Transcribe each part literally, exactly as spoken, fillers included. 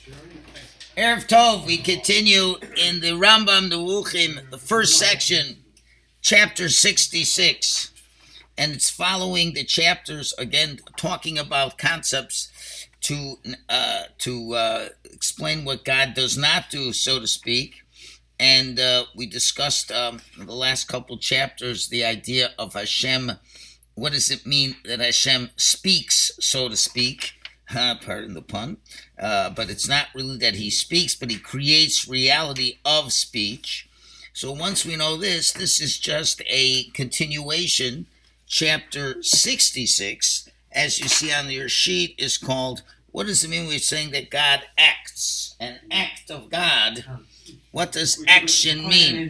Erev Tov, we continue in the Rambam Nevuchim, the first section, chapter sixty-six. And it's following the chapters, again, talking about concepts to uh, to uh, explain what God does not do, so to speak. And uh, we discussed um, in the last couple chapters the idea of Hashem. What does it mean that Hashem speaks, so to speak? Uh, pardon the pun. Uh, but it's not really that he speaks, but he creates reality of speech. So once we know this, this is just a continuation. Chapter sixty-six, as you see on your sheet, is called, what does it mean we're saying that God acts? An act of God. What does action mean?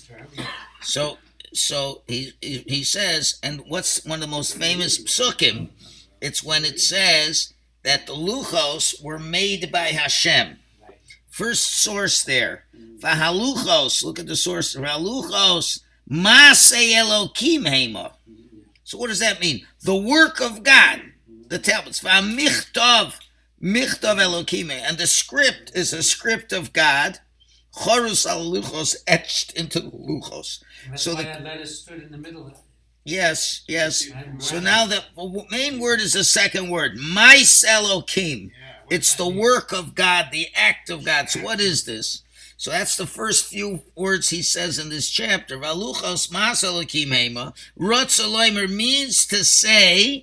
So so he, he he says, and what's one of the most famous psukim? It's when it says that the luchos were made by Hashem. First source there. Vahaluchos, look at the source. Vahaluchos, Masei Elokim Hema. So what does that mean? The work of God. The tablets. Vamichtov, Michtov Elokim. And the script is a script of God. Chorus al luchos, etched into the luchos. That's so why the that letter stood in the middle. Yes, yes. So now the main word is the second word. Mais Elokim. It's the work of God, the act of God. So what is this? So that's the first few words he says in this chapter. Valuchos mas Elokim hema. Rotzaloimer means to say,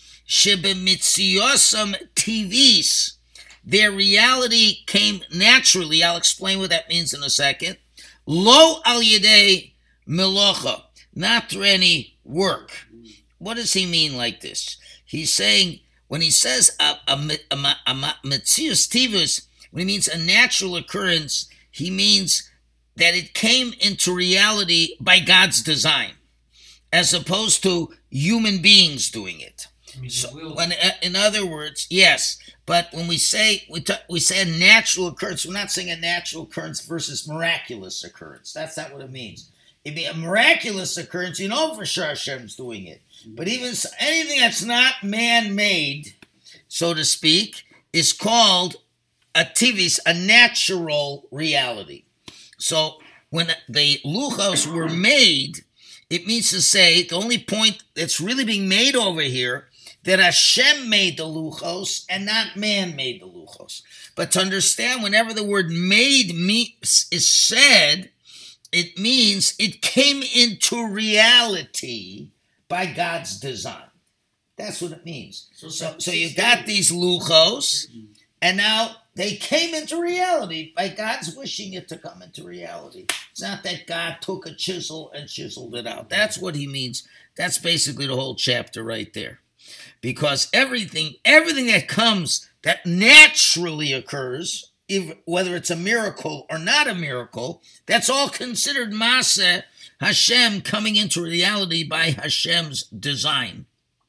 Shebemitziyosam tivis. Their reality came naturally. I'll explain what that means in a second. Lo al yedei melocha. Not through any work. What does he mean like this? He's saying, when he says a, a, a, a, a metzius tivus, when he means a natural occurrence, he means that it came into reality by God's design, as opposed to human beings doing it. So, when, in other words, yes, but when we say we, t- we say a natural occurrence, we're not saying a natural occurrence versus miraculous occurrence. That's not what it means. It'd be a miraculous occurrence, you know for sure Hashem's doing it. But even anything that's not man-made, so to speak, is called a tivis, a natural reality. So when the luchos were made, it means to say, the only point that's really being made over here, that Hashem made the luchos and not man made the luchos. But to understand, whenever the word made is said, it means it came into reality by God's design. That's what it means. So, so, so you got these luchos, and now they came into reality by God's wishing it to come into reality. It's not that God took a chisel and chiseled it out. That's what he means. That's basically the whole chapter right there. Because everything, everything that comes, that naturally occurs, if, whether it's a miracle or not a miracle, that's all considered Maseh, Hashem coming into reality by Hashem's design.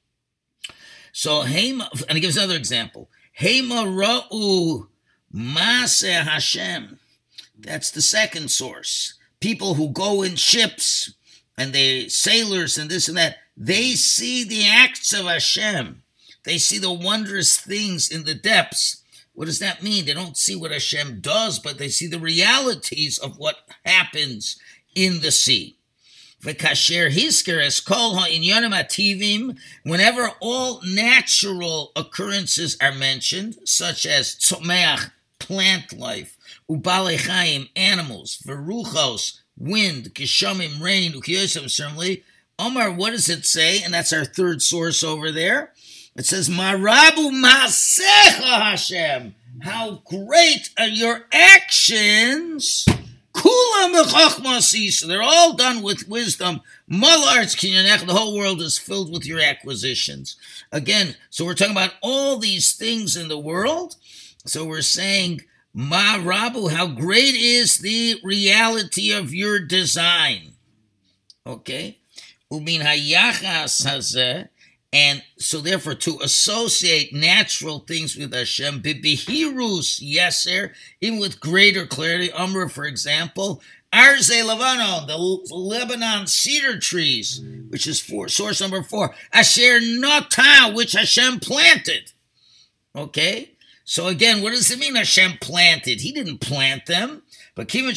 So, Hema, and he gives another example. Hema ra'u Maseh Hashem. That's the second source. People who go in ships, and they sailors and this and that, they see the acts of Hashem. They see the wondrous things in the depths. What does that mean? They don't see what Hashem does, but they see the realities of what happens in the sea. V'kasher hisker es kol ha'inyanim ativim, whenever all natural occurrences are mentioned, such as tzomeach, plant life, ubalei chayim, animals, v'ruchos, wind, kishamim, rain, ukiyosam, certainly. Omar, what does it say? And that's our third source over there. It says, Marabu Masecha Hashem. How great are your actions. Kulam b'chachma. They're all done with wisdom. Malarz kinyanech. The whole world is filled with your acquisitions. Again, so we're talking about all these things in the world. So we're saying, Marabu, how great is the reality of your design. Okay? Umin hayachas hazeh. And so therefore to associate natural things with Hashem, bibihirus yeser, even with greater clarity. Umrah, for example, Arze Lebanon, the Lebanon cedar trees, which is four, source number four. Asher Nata, which Hashem planted. Okay? So again, what does it mean Hashem planted? He didn't plant them. But since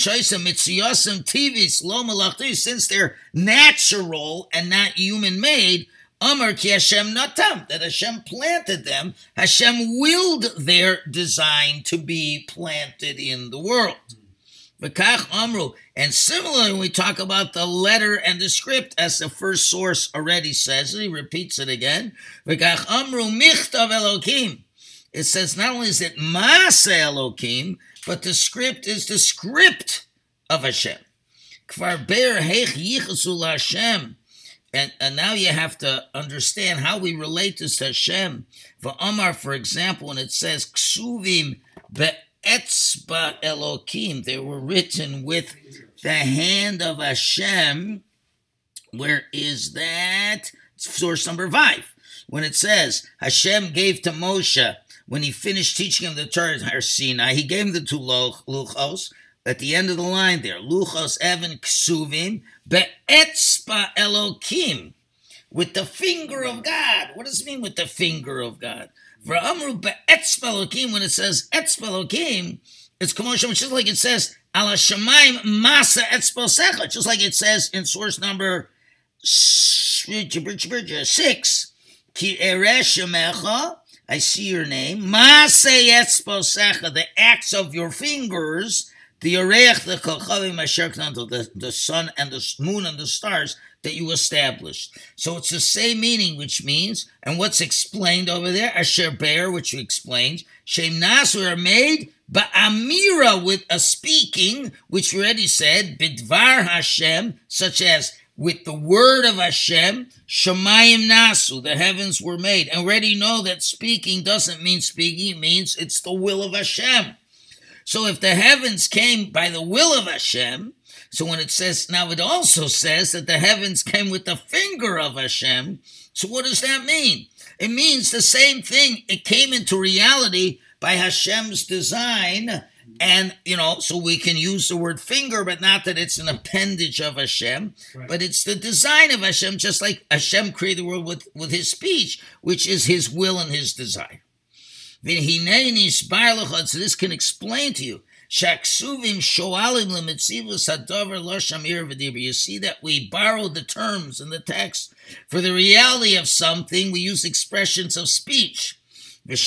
they're natural and not human-made, Amar ki Hashem natam, that Hashem planted them. Hashem willed their design to be planted in the world. V'kach amru, and similarly, when we talk about the letter and the script, as the first source already says, he repeats it again. V'kach amru michtav Elokim. It says not only is it Maaseh Elokim, but the script is the script of Hashem. Kvar ber heich yichasu Hashem. And, and now you have to understand how we relate this to Hashem. For Amar, for example, when it says Ksuvim be'etzba Elokim, they were written with the hand of Hashem. Where is that? Source number five. When it says Hashem gave to Moshe, when he finished teaching him the Torah at Sinai, he gave him the two luchos. At the end of the line there, luchos even ksuvim be'etzba Elokim, with the finger of God. What does it mean with the finger of God? V'amru be'etzba Elokim, when it says etzba Elokim, it's commotion, just like it says ala shemaim masa etzba secha, just like it says in source number six, ki eresh shemecha, I see your name. Maaseh etzbosecha, the acts of your fingers, the Oreach, the Kochavim, the the sun and the moon and the stars that you established. So it's the same meaning, which means, and what's explained over there, Asher Be'er, which we explained, Shem Nasu are made, Ba'amira, with a speaking, which we already said, Bidvar Hashem, such as with the word of Hashem, Shemayim Nasu, the heavens were made. And already know that speaking doesn't mean speaking, it means it's the will of Hashem. So if the heavens came by the will of Hashem, so when it says, now it also says that the heavens came with the finger of Hashem, so what does that mean? It means the same thing. It came into reality by Hashem's design. And, you know, so we can use the word finger, but not that it's an appendage of Hashem, right. But it's the design of Hashem, just like Hashem created the world with, with his speech, which is his will and his desire. So this can explain to you. You see that we borrow the terms in the text. For the reality of something, we use expressions of speech. And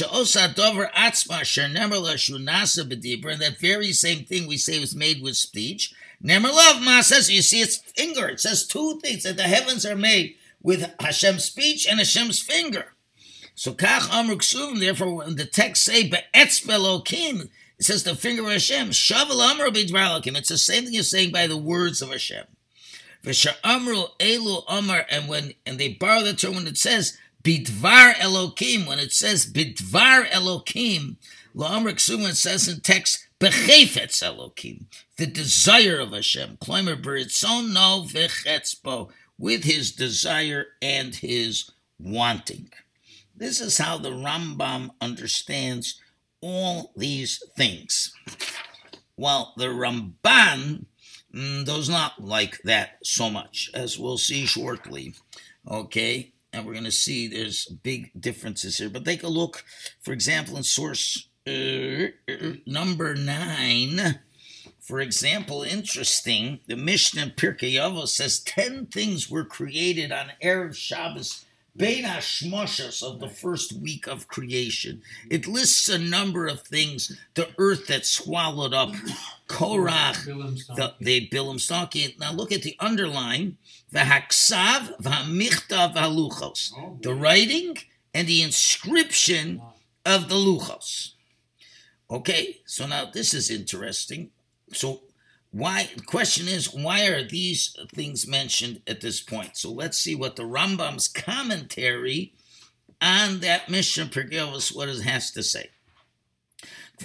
that very same thing we say was made with speech. says, you see, it's finger. It says two things, that the heavens are made with Hashem's speech and Hashem's finger. So, therefore, when the text say, Be'etzba Elokim, it says the finger of Hashem. Shavel Amru Bidvar Elokim. It's the same thing you're saying by the words of Hashem. V'sha'amru elu Amar, and when and they borrow the term when it says Bidvar Elokim, when it says Bidvar Elokim, La'amr Ksum, when it says in text Bechefetz Elokim, the desire of Hashem, Kloimer Beritzon no Vechetzbo, with his desire and his wanting. This is how the Rambam understands all these things. While the Ramban mm, does not like that so much, as we'll see shortly. Okay, and we're going to see there's big differences here. But take a look, for example, in source uh, number nine. For example, interesting, the Mishnah in Pirkei Avos says ten things were created on Erev Shabbos, Bein HaShmoshos, of the first week of creation. It lists a number of things. The earth that swallowed up Korach, the, the Bilam Stalky. Now look at the underline, V'haksav v'hamichtav v'haluchos, the writing and the inscription of the luchos. Okay, so now this is interesting. So why, the question is, why are these things mentioned at this point? So let's see what the Rambam's commentary on that Mishnah Pirkei Avos, what it has to say. I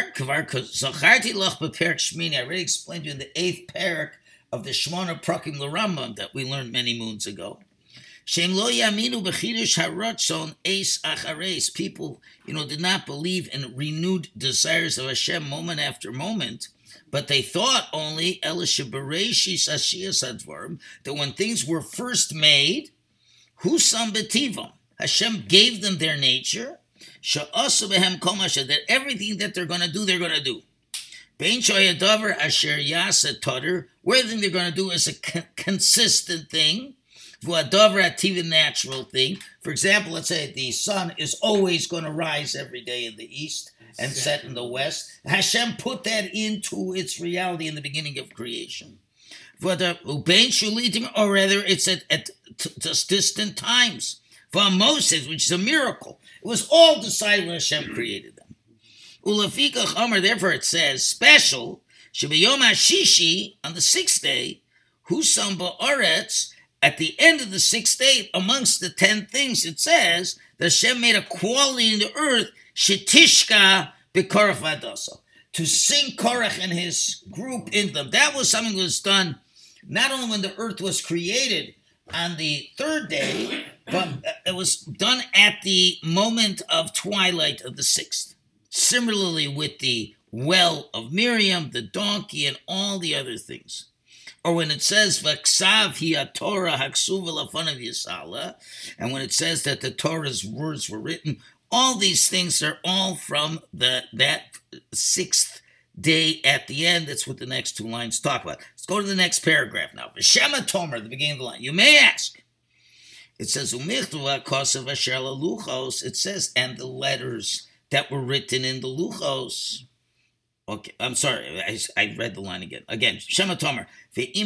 already explained to you in the eighth parak of the Shmona Prakim the Rambam that we learned many moons ago. People, you know, did not believe in renewed desires of Hashem moment after moment. But they thought only that when things were first made, Husam B'tivam, Hashem gave them their nature, she'asu behem kol masha, that everything that they're going to do, they're going to do. Bein shoyadavar asher yasa toder, where the thing they're going to do is a co- consistent thing. V'adavar ativ, natural thing. For example, let's say the sun is always going to rise every day in the east and set in the west. Hashem put that into its reality in the beginning of creation. Or rather, it's at, at t- t- distant times. For Moses, which is a miracle, it was all decided when Hashem created them. Ulafika Chomer, therefore it says, special, Shabbayom HaShishi, on the sixth day, Husam Ba'aretz, at the end of the sixth day, amongst the ten things, it says, that Hashem made a quality in the earth, Shetishka B'Korach V'Adaso, to sing Korach and his group in them. That was something that was done not only when the earth was created on the third day, but it was done at the moment of twilight of the sixth. Similarly with the well of Miriam, the donkey, and all the other things. Or when it says, V'ksav hi Torah haksuva lafanav Yisala, and when it says that the Torah's words were written, all these things are all from the that sixth day at the end. That's what the next two lines talk about. Let's go to the next paragraph now. V'shema Tomer, the beginning of the line. You may ask, it says, Umichtuva kosav asher luchos, it says, and the letters that were written in the luchos. Okay, I'm sorry, I, I read the line again. Again, Shema Tomer. Wait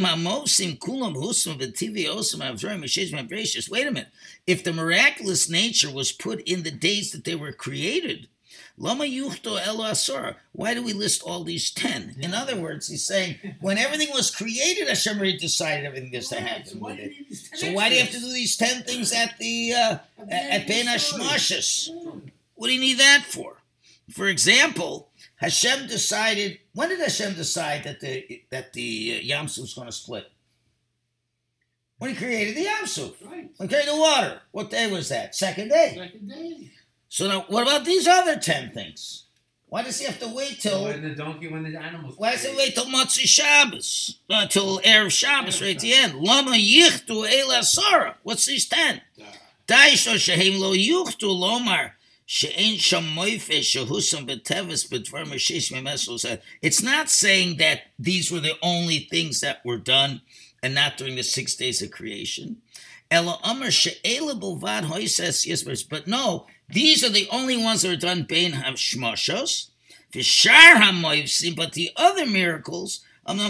a minute. If the miraculous nature was put in the days that they were created, why do we list all these ten? In other words, he's saying, when everything was created, Hashem already decided everything is to happen with it. So why do you have to do these ten things at the uh, at Ben Hashmashis? What do you need that for? For example, Hashem decided. When did Hashem decide that the that the uh, Yam Suf was going to split? When he created the Yam Suf. Right. When he created the water. What day was that? Second day. Second day. So now, what about these other ten things? Why does he have to wait till? When the donkey, when the animals. Why does he wait till Motzei Shabbos? Uh, till Erev Shabbos, right at the end. Lama yichtu eila Sarah. What's these ten? Daisho shehem lo yuchtu lomar. It's not saying that these were the only things that were done and not during the six days of creation. But no, these are the only ones that are done bein hashmashos. But the other miracles,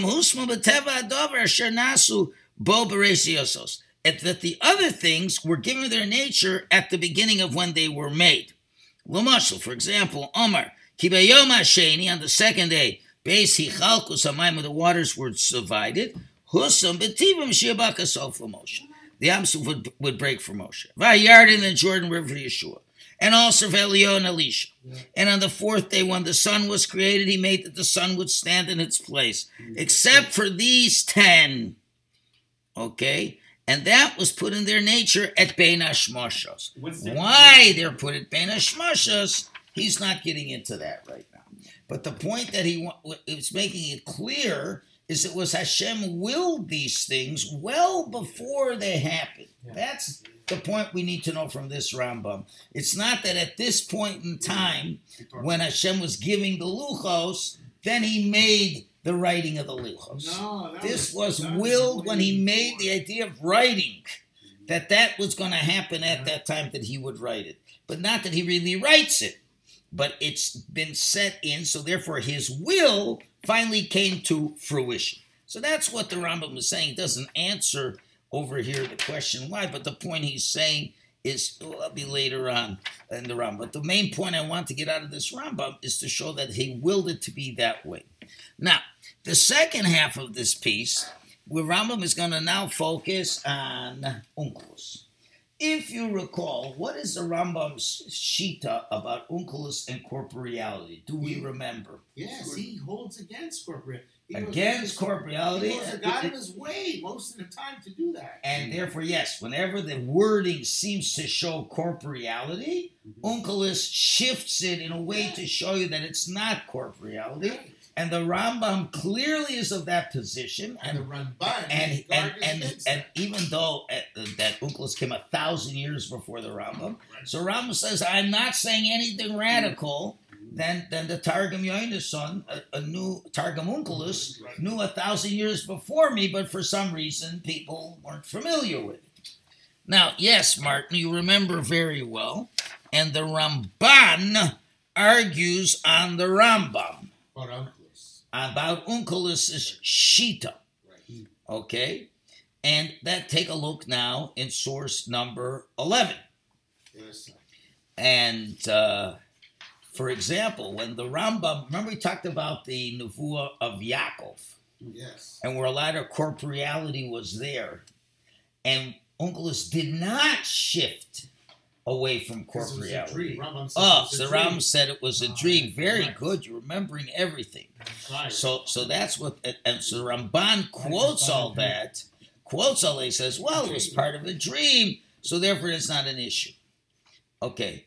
that the other things were given their nature at the beginning of when they were made. L'mashal, for example, Omar, Kibayom Hasheni, on the second day, Beis Hichalkus Hamayim, the waters were divided, Husam Betivim Shiabakasol for Moshe. The Yam Suf would, would break for Moshe. Vayard in the Jordan River for Yeshua. And also for Eliyahu and Elisha. Yeah. And on the fourth day, when the sun was created, he made that the sun would stand in its place. Mm-hmm. Except for these ten. Okay? And that was put in their nature at Bein Hashmashos. Why they're put at Bein Hashmashos, he's not getting into that right now. But the point that he was making it clear is it was Hashem willed these things well before they happened. Yeah. That's the point we need to know from this Rambam. It's not that at this point in time, when Hashem was giving the Luchos, then he made the writing of the Luchos. No, this was, was willed when he made the idea of writing, that that was going to happen at that time that he would write it. But not that he really writes it. But it's been set in, so therefore his will finally came to fruition. So that's what the Rambam is saying. It doesn't answer over here the question why, but the point he's saying is, well, I'll be later on in the Rambam. But the main point I want to get out of this Rambam is to show that he willed it to be that way. Now, the second half of this piece, where Rambam is going to now focus on Onkelos. If you recall, what is the Rambam's shita about Onkelos and corporeality? Do we remember? Yes, he holds against corporeality. Against corporeality. He was a God of his way most of the time to do that. And therefore, yes, whenever the wording seems to show corporeality, Onkelos shifts it in a way to show you that it's not corporeality. Right. And the Rambam clearly is of that position. And, And the Ramban, and he and argues and, against and that. even though uh, that Onkelos came a thousand years before the Rambam, Right. so Rambam says, I'm not saying anything radical than, than the Targum Yonason, a, a new Targum Onkelos, Right. knew a thousand years before me, but for some reason people weren't familiar with it. Now, yes, Martin, you remember very well, and the Ramban argues on the Rambam But Onkelos. about Onkelos' Shita. Right. Okay? And that take a look now in source number eleven. Yes, sir. And uh, for example, when the Rambam, remember we talked about the Nevuah of Yaakov, Yes. and where a lot of corporeality was there, and Onkelos did not shift away from Because it was a corporeality. dream. Rambam says Oh, it was a so dream. Rambam said it was a Ah, dream. Very right. good. You're remembering everything. Right. So, so that's what, and so Ramban quotes all that, quotes all that. He says, well, it was part of a dream, so therefore it's not an issue. Okay,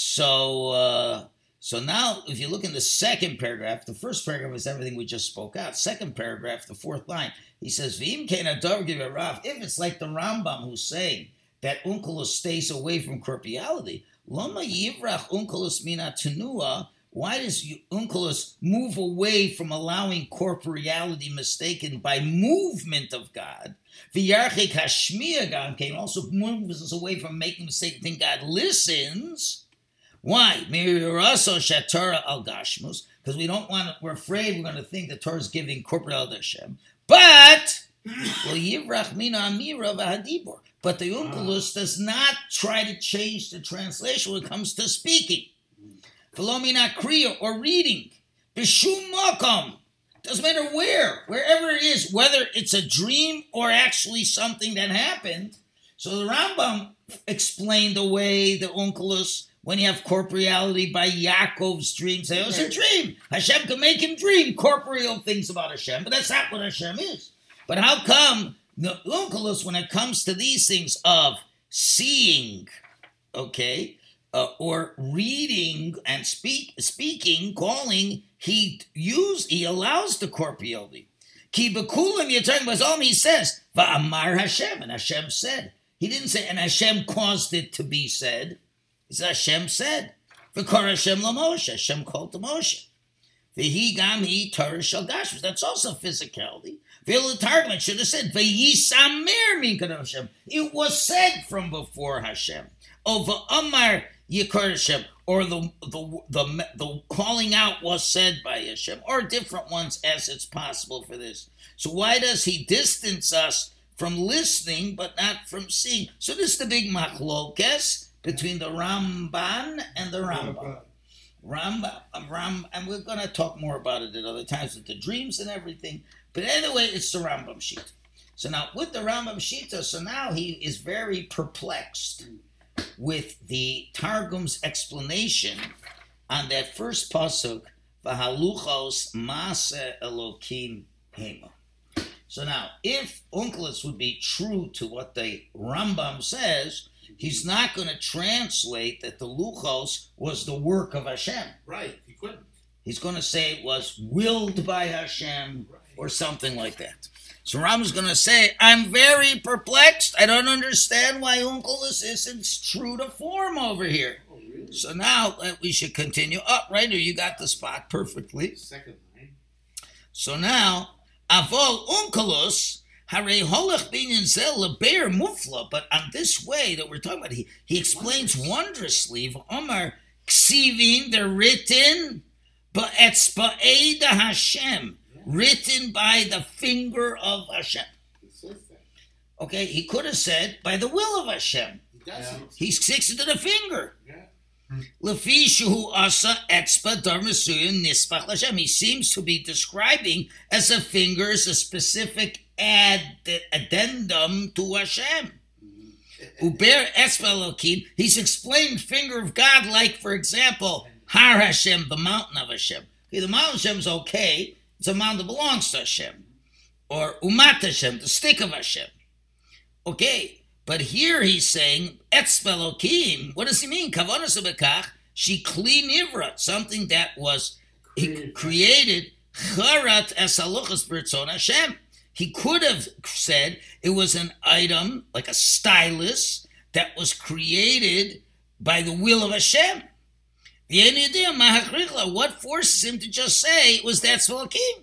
so uh, so now if you look in the second paragraph, the first paragraph is everything we just spoke out. Second paragraph, the fourth line, he says, "V'im kein adar give Rav." If it's like the Rambam who's saying that Onkelos stays away from corporeality, lama yivrach Onkelos mina tenua. Why does Onkelos move away from allowing corporeality mistaken by movement of God? V'yarchik hashmiya gam came also moves us away from making mistake think God listens. Why? Miriraso shatara al gashmus, because we don't want to, we're afraid we're going to think the Torah is giving corporeality to Hashem. But well, yivrach mina amira v'hadibor. But the Onkelos does not try to change the translation when it comes to speaking. Philomena kriya or reading. B'shum makom. Doesn't matter where, wherever it is, whether it's a dream or actually something that happened. So the Rambam explained away the Onkelos when you have corporeality by Yaakov's dream. Say, it was a dream. Hashem can make him dream corporeal things about Hashem, but that's not what Hashem is. But how come the Onkelos, when it comes to these things of seeing, okay, Uh, or reading and speak, speaking, calling, he used, he allows the corporeality. Ki bekulim, you're talking about all he says, va'amar Hashem, and Hashem said. He didn't say, and Hashem caused it to be said. He said, Hashem said. V'kor Hashem la Moshe, Hashem called to Moshe. V'hi gam hi Torah shel gashmus, that's also physicality. V'il targum, should have said, v'yisamer minkad Hashem. It was said from before Hashem. Oh, v'amar Yikar Hashem, or the, the the the calling out was said by Hashem, or different ones as it's possible for this. So why does he distance us from listening but not from seeing? So this is the big machlokes between the Ramban and the Rambam. Rambam, Ram, and we're going to talk more about it at other times with the dreams and everything. But anyway, it's the Rambam sheet. So now with the Rambam Shita, so now he is very perplexed with the Targum's explanation on that first pasuk, V'haluchos Mase Elokim Hema. So now, if Onkelos would be true to what the Rambam says, he's not going to translate that the Luchos was the work of Hashem. Right. He couldn't. He's going to say it was willed by Hashem or something like that. So Rambam's going to say, I'm very perplexed. I don't understand why Onkelos isn't true to form over here. Oh, really? So now uh, we should continue. Oh, right here, you got the spot perfectly. Second line. So now, Avol Onkelos, Hare Holach Binyan Zel Leber Mufla, but on this way that we're talking about, he, he explains wondrously, Omar Ksivin, they're written, but Etzba'eda Hashem, written by the finger of Hashem. He says that. Okay, he could have said by the will of Hashem. He doesn't. He sticks it to the finger. Yeah. Lefi shehu asa etzba dar mesuyin nisbach l'Hashem. He seems to be describing as a finger is a specific add, addendum to Hashem. Uber etzba Elokim. He's explained finger of God like, for example, Har Hashem, the mountain of Hashem. Okay, the mountain of Hashem is okay. It's a mountain that belongs to Hashem. Or Umat Hashem, the stick of Hashem. Okay, But here he's saying, Etz Belokim. What does he mean? Kavanas bekach, she kli nivrat, something that was he created, charat es haluchas b'ritzon Hashem. He could have said it was an item, like a stylus, that was created by the will of Hashem. What forces him to just say it was that Tzvalakim?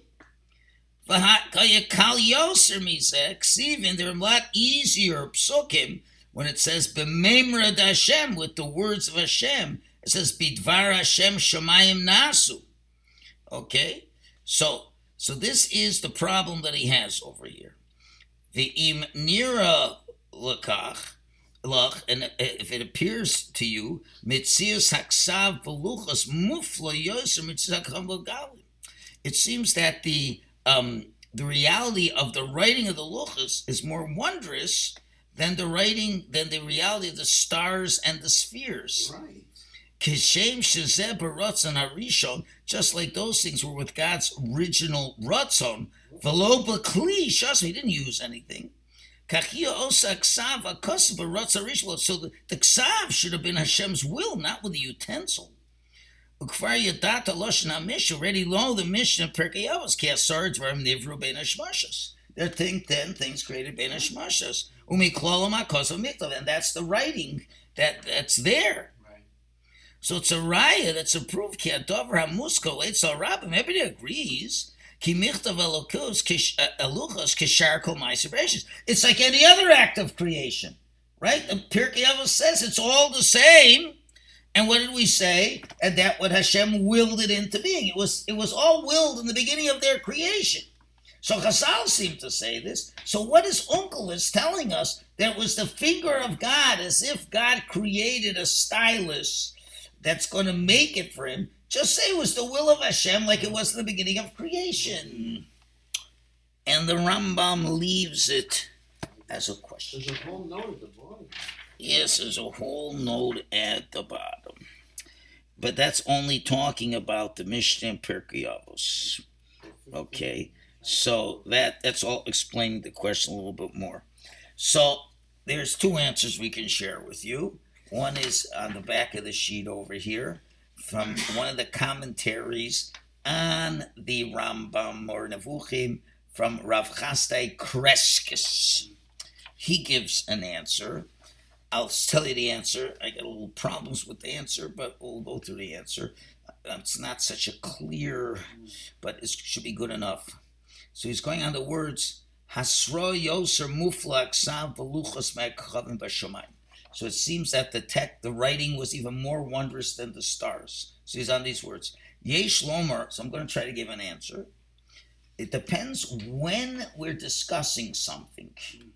There are a lot easier psukim when it says b'meimrad Hashem, with the words of Hashem. It says bidvar Hashem shamayim nasu. Okay, so so this is the problem that he has over here. The im nira lakach. And if it appears to you, mitzias haksav v'luchas mufla yoser mitzias hakam v'galim. It seems that the um, the reality of the writing of the luchas is more wondrous than the writing than the reality of the stars and the spheres. Right. Kishem shezeh b'ratzon harishon, just like those things were with God's original ratzon. V'lo b'kli shasmi, he didn't use anything. So the, the ksav should have been Hashem's will, not with the utensil. Already know the Mishnah of Pirkei Avos, Kiasar Dvarim Nivru Bein Hashmashas. There are things, then things created Bein Hashmashas. Umiklolam HaKosav Miktav, and that's the writing that, that's there. Right. So it's a raya, that's a proof. Ki Adover HaMusko Eitzal Rabbim, everybody agrees. It's like any other act of creation, right? The Pirkei Avos says it's all the same. And what did we say? And that what Hashem willed it into being. It was it was all willed in the beginning of their creation. So Chazal seem to say this. So what is Onkelos telling us? That it was the finger of God, as if God created a stylus that's going to make it for him. Just say it was the will of Hashem, like it was in the beginning of creation. And the Rambam leaves it as a question. There's a whole note at the bottom. Yes, there's a whole note at the bottom. But that's only talking about the Mishnah and Pirkei Avos. Okay, so that that's all explaining the question a little bit more. So there's two answers we can share with you. One is on the back of the sheet over here, from one of the commentaries on the Rambam or Nevuchim from Rav Chasdai Kreskes. He gives an answer. I'll tell you the answer. I got a little problems with the answer, but we'll go through the answer. It's not such a clear, but it should be good enough. So he's going on the words, Hasro Yoser Mufla Aksav Veluchos Me'akchavim B'Shamayim. So it seems that the tech, the writing was even more wondrous than the stars. So he's on these words. Yesh Lomer, so I'm going to try to give an answer. It depends when we're discussing something.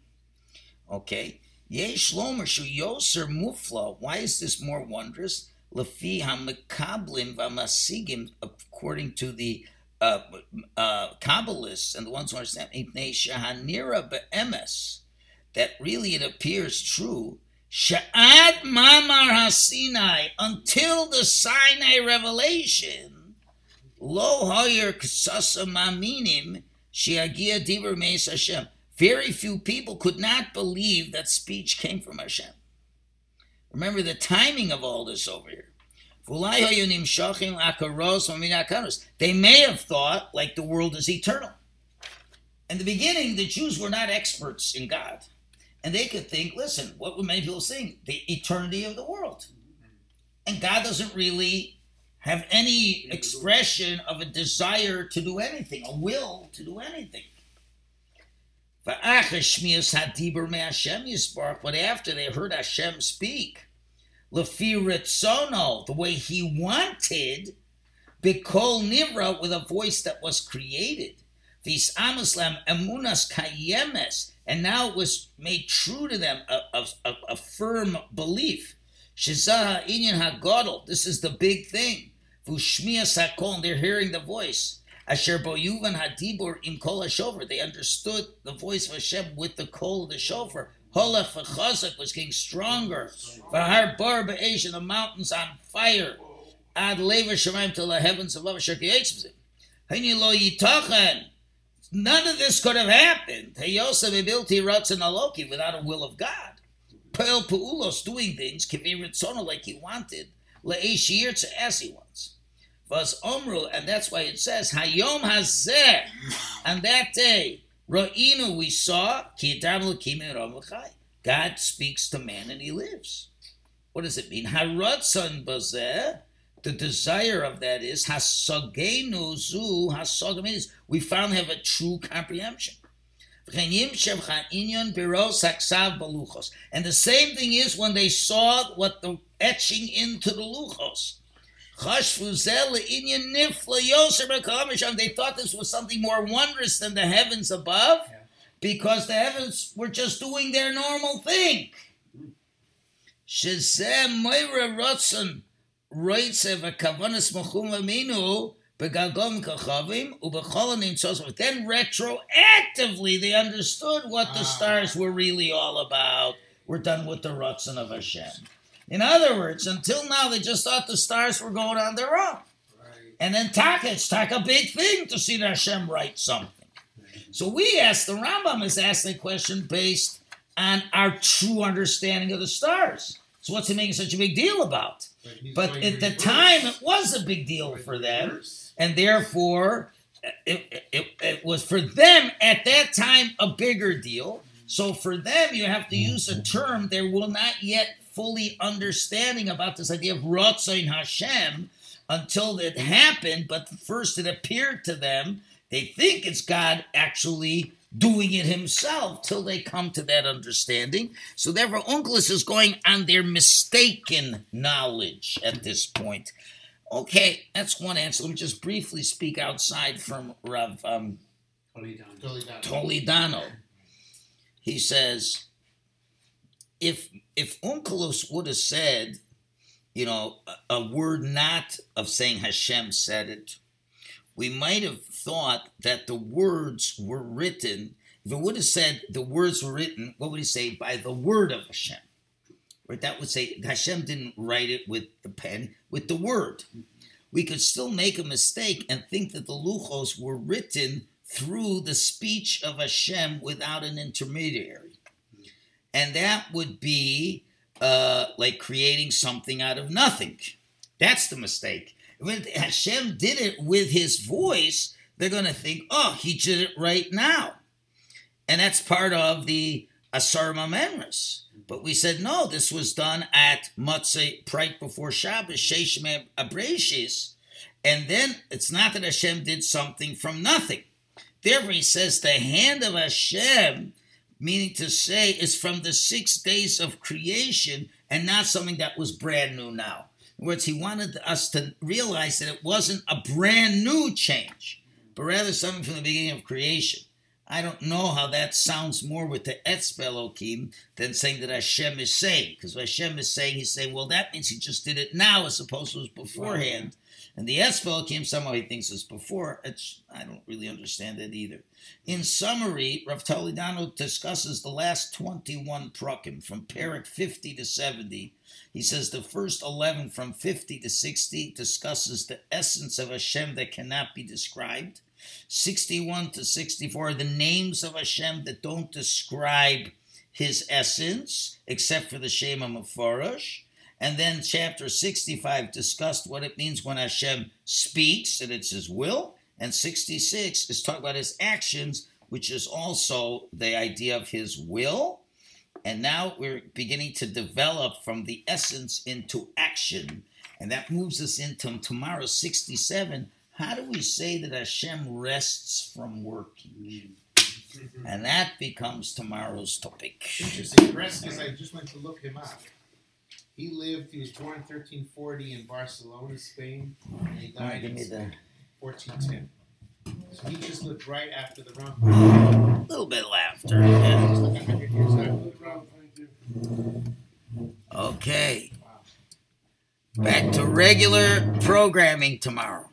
Okay. Yesh Lomer Shu Yoser Mufla. Why is this more wondrous? Lefi HaMekablim V'Masigim, according to the uh, uh, Kabbalists and the ones who understand, Ipnei Shahanira Be'emes, that really it appears true. Sha'ad Mamar HaSinai, until the Sinai revelation, Lo Hoyer Ksasa Maminim Shiagia Dibur Meis Hashem. Very few people could not believe that speech came from Hashem. Remember the timing of all this over here. They may have thought like the world is eternal. In the beginning, the Jews were not experts in God. And they could think, listen, what would many people think? The eternity of the world. And God doesn't really have any expression of a desire to do anything, a will to do anything. But after they heard Hashem speak, Lefi Ritzono, the way he wanted, Bikol Nivra, with a voice that was created, Vis Amislam Emunas Kayemes, and now it was made true to them, a, a, a, a firm belief. Shizah Inyan HaGodol, this is the big thing. Vushmias HaKol, they're hearing the voice. Asher Boyuvan HaDibur Im Kol HaShofar, they understood the voice of Hashem with the kol of the shofar. Holach v'chazak was getting stronger. V'har bar be'esh, and the mountains on fire. Ad leva shemaim, till the heavens above Asher Kiyetzim. Haini lo yitachan. None of this could have happened. Heyosa bebilti ratzon aloki, without a will of God. Pel Peulos, doing things, Kiviritzono, like he wanted, Le'eshir, as he wants. Vas Omru, and that's why it says, Hayom Hazeh, on that day, Ra'inu, we saw, Ki Adam L'kim Eram L'chai. God speaks to man and he lives. What does it mean? Haratzon Bazeh, the desire of that is, Hasogenu Zu, Hasogem is, we finally have a true comprehension. And the same thing is when they saw what the etching into the luchos. They thought this was something more wondrous than the heavens above, because the heavens were just doing their normal thing. Then retroactively they understood what the stars were really all about. We're done with the Ratzon of Hashem. In other words, until now they just thought the stars were going on their own. Right. And then Taka, it's Taka a big thing to see that Hashem write something. So we asked, the Rambam is asking a question based on our true understanding of the stars. So what's he making such a big deal about? But at the time, it was a big deal for them. And therefore, it, it, it was for them at that time a bigger deal. So for them, you have to use a term they will not yet fully understanding about this idea of Ratzon Hashem until it happened. But first it appeared to them, they think it's God actually doing it himself till they come to that understanding. So therefore, Onkelos is going on their mistaken knowledge at this point. Okay, that's one answer. Let me just briefly speak outside from Rav um, Toledano. Toledano. He says, if if Onkelos would have said, you know, a, a word not of saying Hashem said it, we might have thought that the words were written. If it would have said the words were written, what would he say? By the word of Hashem. Right? That would say Hashem didn't write it with the pen, with the word. We could still make a mistake and think that the luchos were written through the speech of Hashem without an intermediary. And that would be uh, like creating something out of nothing. That's the mistake. When Hashem did it with his voice, they're going to think, oh, he did it right now. And that's part of the Asar Mamemris. But we said, no, this was done at Matzah, right before Shabbos, Sheish Abreshis. And then it's not that Hashem did something from nothing. Therefore, he says the hand of Hashem, meaning to say, is from the six days of creation and not something that was brand new now. In other words, he wanted us to realize that it wasn't a brand new change, but rather something from the beginning of creation. I don't know how that sounds more with the Etzbe Elokim than saying that Hashem is saying. Because Hashem is saying, he's saying, well, that means he just did it now as opposed to it was beforehand. And the Etzbe Elokim, somehow he thinks it's before. It's, I don't really understand that either. In summary, Rav Toledano discusses the last twenty-one prakim from Perek fifty to seventy. He says the first eleven from fifty to sixty discusses the essence of Hashem that cannot be described. sixty-one to sixty-four are the names of Hashem that don't describe his essence, except for the Shema Mefarash. And then chapter sixty-five discussed what it means when Hashem speaks, and it's his will. And sixty-six is talking about his actions, which is also the idea of his will. And now we're beginning to develop from the essence into action. And that moves us into tomorrow, sixty-seven. How do we say that Hashem rests from working? And that becomes tomorrow's topic. Interesting. Rest, because I just went to look him up. He lived, he was born thirteen forty in Barcelona, Spain, and he died in Spain, fourteen ten. So he just lived right after the Rambam. A little bit after. Yeah. He's like one hundred years after the Rambam. Okay. Back to regular programming tomorrow.